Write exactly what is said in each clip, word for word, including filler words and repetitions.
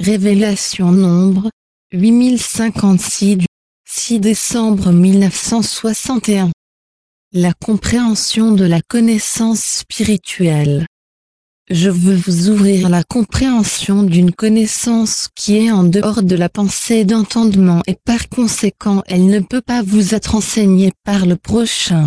Révélation nombre huit mille cinquante-six du six décembre mille neuf cent soixante et un. La compréhension de la connaissance spirituelle. Je veux vous ouvrir la compréhension d'une connaissance qui est en dehors de la pensée d'entendement et par conséquent elle ne peut pas vous être enseignée par le prochain.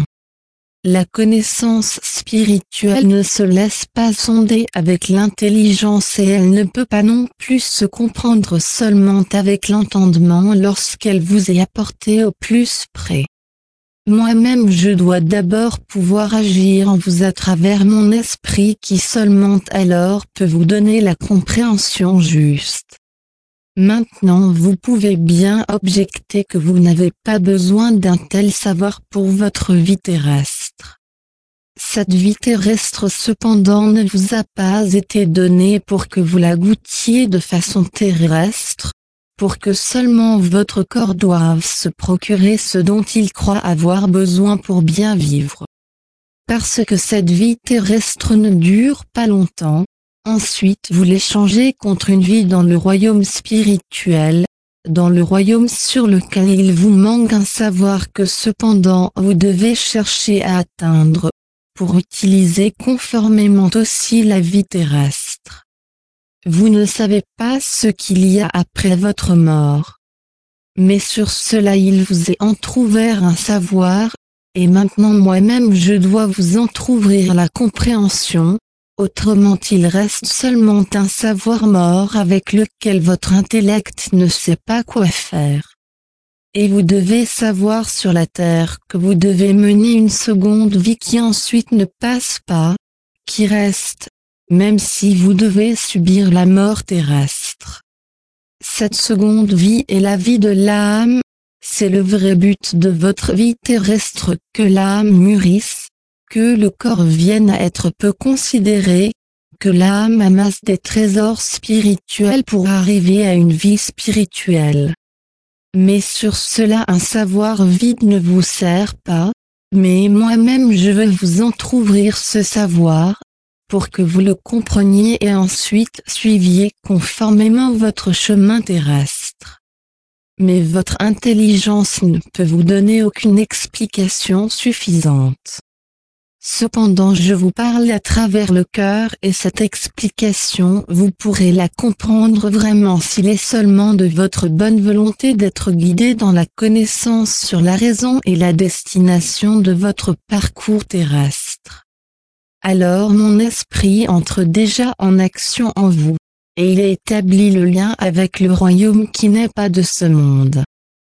La connaissance spirituelle ne se laisse pas sonder avec l'intelligence et elle ne peut pas non plus se comprendre seulement avec l'entendement lorsqu'elle vous est apportée au plus près. Moi-même je dois d'abord pouvoir agir en vous à travers mon esprit qui seulement alors peut vous donner la compréhension juste. Maintenant vous pouvez bien objecter que vous n'avez pas besoin d'un tel savoir pour votre vie terrestre. Cette vie terrestre cependant ne vous a pas été donnée pour que vous la goûtiez de façon terrestre, pour que seulement votre corps doive se procurer ce dont il croit avoir besoin pour bien vivre. Parce que cette vie terrestre ne dure pas longtemps, ensuite vous l'échangez contre une vie dans le royaume spirituel, dans le royaume sur lequel il vous manque un savoir que cependant vous devez chercher à atteindre, pour utiliser conformément aussi la vie terrestre. Vous ne savez pas ce qu'il y a après votre mort. Mais sur cela il vous est entrouvert un savoir, et maintenant moi-même je dois vous entrouvrir la compréhension, autrement il reste seulement un savoir mort avec lequel votre intellect ne sait pas quoi faire. Et vous devez savoir sur la terre que vous devez mener une seconde vie qui ensuite ne passe pas, qui reste, même si vous devez subir la mort terrestre. Cette seconde vie est la vie de l'âme, c'est le vrai but de votre vie terrestre que l'âme mûrisse, que le corps vienne à être peu considéré, que l'âme amasse des trésors spirituels pour arriver à une vie spirituelle. Mais sur cela un savoir vide ne vous sert pas, mais moi-même je veux vous entrouvrir ce savoir, pour que vous le compreniez et ensuite suiviez conformément votre chemin terrestre. Mais votre intelligence ne peut vous donner aucune explication suffisante. Cependant je vous parle à travers le cœur et cette explication vous pourrez la comprendre vraiment s'il est seulement de votre bonne volonté d'être guidé dans la connaissance sur la raison et la destination de votre parcours terrestre. Alors mon esprit entre déjà en action en vous, et il établit le lien avec le royaume qui n'est pas de ce monde.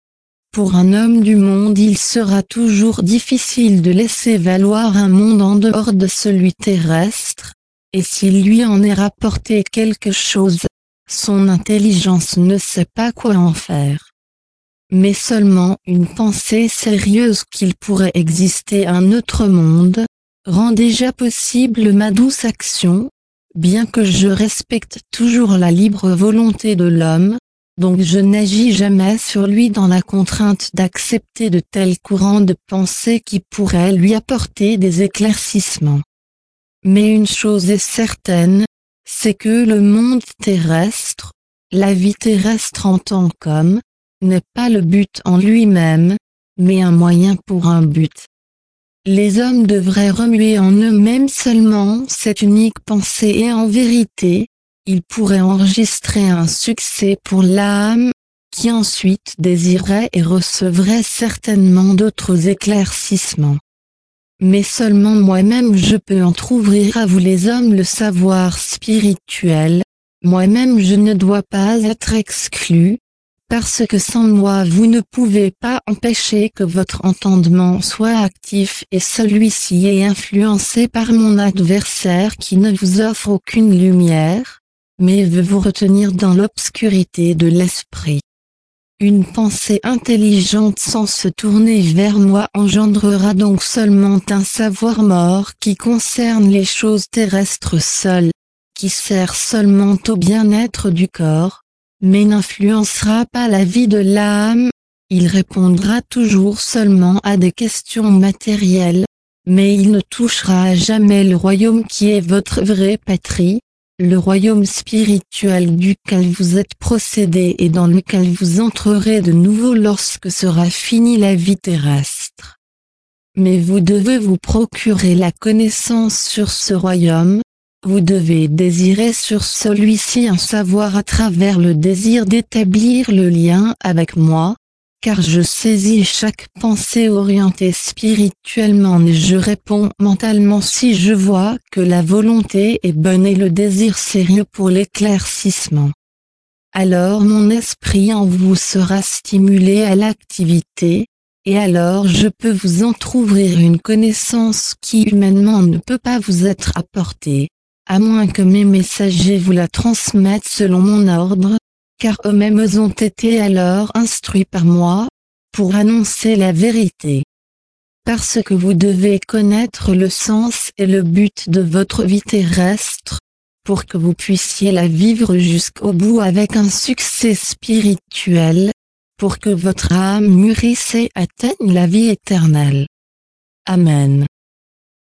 Pour un homme du monde il sera toujours difficile de laisser valoir un monde en dehors de celui terrestre, et s'il lui en est rapporté quelque chose, son intelligence ne sait pas quoi en faire. Mais seulement une pensée sérieuse qu'il pourrait exister un autre monde, rend déjà possible ma douce action, bien que je respecte toujours la libre volonté de l'homme, donc je n'agis jamais sur lui dans la contrainte d'accepter de tels courants de pensée qui pourraient lui apporter des éclaircissements. Mais une chose est certaine, c'est que le monde terrestre, la vie terrestre en tant qu'homme, n'est pas le but en lui-même, mais un moyen pour un but. Les hommes devraient remuer en eux-mêmes seulement cette unique pensée et en vérité, ils pourraient enregistrer un succès pour l'âme, qui ensuite désirerait et recevrait certainement d'autres éclaircissements. Mais seulement moi-même je peux entrouvrir à vous les hommes le savoir spirituel, moi-même je ne dois pas être exclu, parce que sans moi vous ne pouvez pas empêcher que votre entendement soit actif et celui-ci est influencé par mon adversaire qui ne vous offre aucune lumière, mais veut vous retenir dans l'obscurité de l'esprit. Une pensée intelligente sans se tourner vers moi engendrera donc seulement un savoir mort qui concerne les choses terrestres seules, qui sert seulement au bien-être du corps, mais n'influencera pas la vie de l'âme, il répondra toujours seulement à des questions matérielles, mais il ne touchera jamais le royaume qui est votre vraie patrie, le royaume spirituel duquel vous êtes procédé et dans lequel vous entrerez de nouveau lorsque sera finie la vie terrestre. Mais vous devez vous procurer la connaissance sur ce royaume, vous devez désirer sur celui-ci un savoir à travers le désir d'établir le lien avec moi, car je saisis chaque pensée orientée spirituellement et je réponds mentalement si je vois que la volonté est bonne et le désir sérieux pour l'éclaircissement. Alors mon esprit en vous sera stimulé à l'activité, et alors je peux vous entr'ouvrir une connaissance qui humainement ne peut pas vous être apportée, à moins que mes messagers vous la transmettent selon mon ordre, car eux-mêmes ont été alors instruits par moi, pour annoncer la vérité. Parce que vous devez connaître le sens et le but de votre vie terrestre, pour que vous puissiez la vivre jusqu'au bout avec un succès spirituel, pour que votre âme mûrisse et atteigne la vie éternelle. Amen.